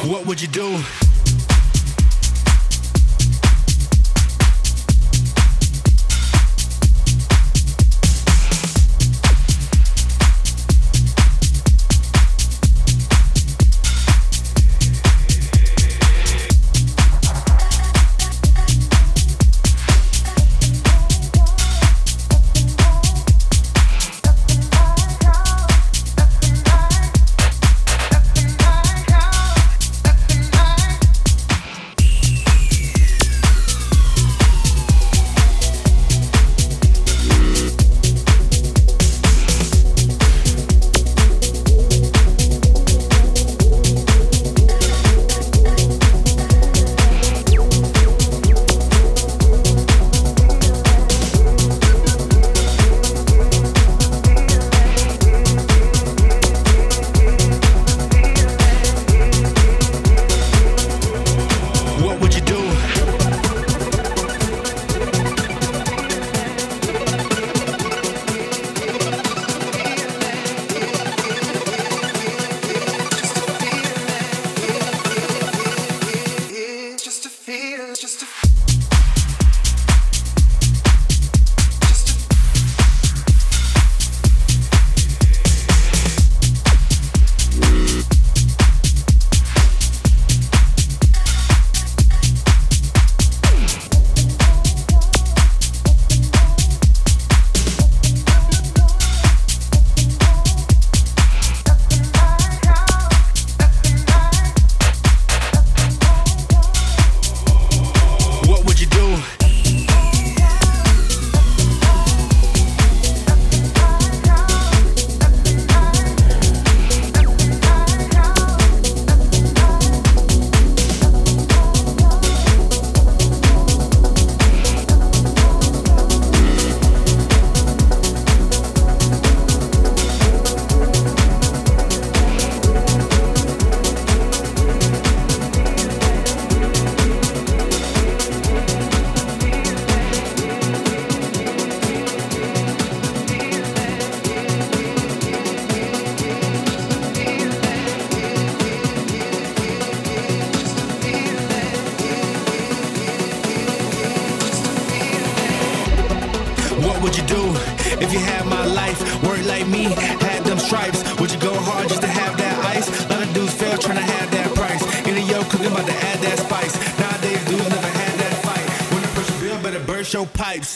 What would you do? What would you do if you had my life? Work like me, had them stripes. Would you go hard just to have that ice? A lot of dudes fail trying to have that price. Any yo cooking about to add that spice. Nowadays dudes never had that fight. When the pressure bill, better burst your pipes.